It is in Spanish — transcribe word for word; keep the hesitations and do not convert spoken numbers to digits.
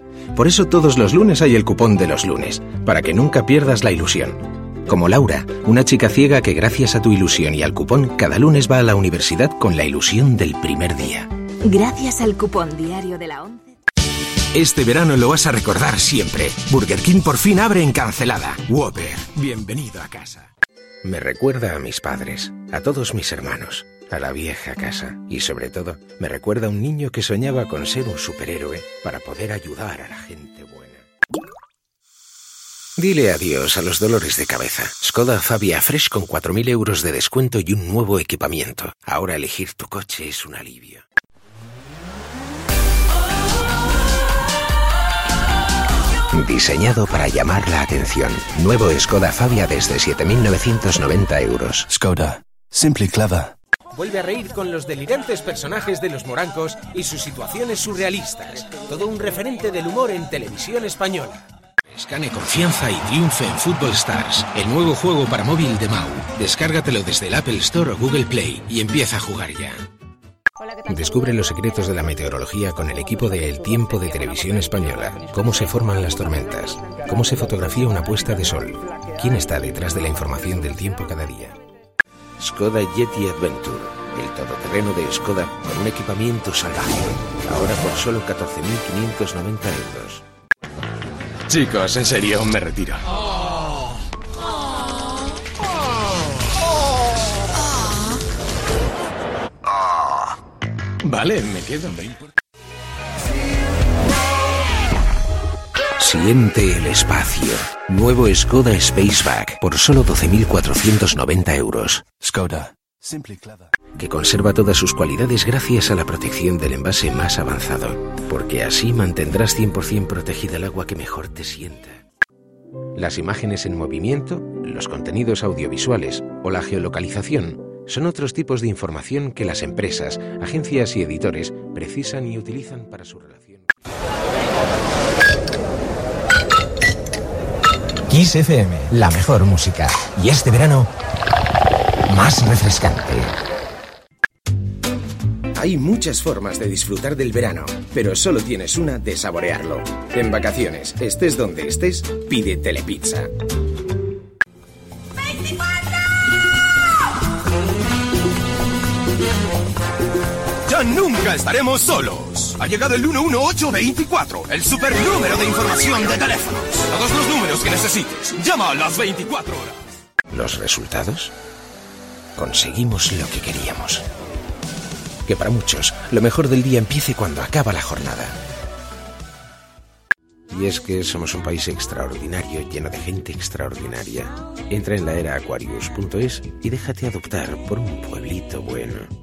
Por eso todos los lunes hay el cupón de los lunes, para que nunca pierdas la ilusión. Como Laura, una chica ciega que gracias a tu ilusión y al cupón cada lunes va a la universidad con la ilusión del primer día. Gracias al cupón diario de la ONCE. Este verano lo vas a recordar siempre. Burger King por fin abre en Cancelada. Whopper, bienvenido a casa. Me recuerda a mis padres, a todos mis hermanos, a la vieja casa y sobre todo me recuerda a un niño que soñaba con ser un superhéroe para poder ayudar a la gente buena. Dile adiós a los dolores de cabeza. Skoda Fabia Fresh con cuatro mil euros de descuento y un nuevo equipamiento. Ahora elegir tu coche es un alivio. Diseñado para llamar la atención. Nuevo Skoda Fabia desde siete mil novecientos noventa euros. Skoda. Simply clever. Vuelve a reír con los delirantes personajes de Los Morancos y sus situaciones surrealistas. Todo un referente del humor en televisión española. Gane confianza y triunfe en Football Stars, el nuevo juego para móvil de Mau. Descárgatelo desde el Apple Store o Google Play y empieza a jugar ya. Descubre los secretos de la meteorología con el equipo de El Tiempo de Televisión Española. Cómo se forman las tormentas, cómo se fotografía una puesta de sol, quién está detrás de la información del tiempo cada día. Skoda Yeti Adventure, el todoterreno de Skoda con un equipamiento salvaje. Ahora por solo catorce mil quinientos noventa euros. Chicos, en serio, me retiro. Vale, me quedo. Siente el espacio. Nuevo Skoda Spaceback por solo doce mil cuatrocientos noventa euros. Skoda. Simply clever. Que conserva todas sus cualidades gracias a la protección del envase más avanzado. Porque así mantendrás cien por ciento protegida el agua que mejor te sienta. Las imágenes en movimiento, los contenidos audiovisuales o la geolocalización son otros tipos de información que las empresas, agencias y editores precisan y utilizan para su relación. Kiss F M, la mejor música. Y este verano, más refrescante. Hay muchas formas de disfrutar del verano, pero solo tienes una de saborearlo. En vacaciones, estés donde estés, pide Telepizza. ¡Ya nunca estaremos solos! Ha llegado el uno uno ocho veinticuatro, el supernúmero de información de teléfonos. Todos los números que necesites. Llama a las veinticuatro horas. ¿Los resultados? Conseguimos lo que queríamos. Que para muchos, lo mejor del día empiece cuando acaba la jornada. Y es que somos un país extraordinario, lleno de gente extraordinaria. Entra en la era aquarius punto es y déjate adoptar por un pueblito bueno.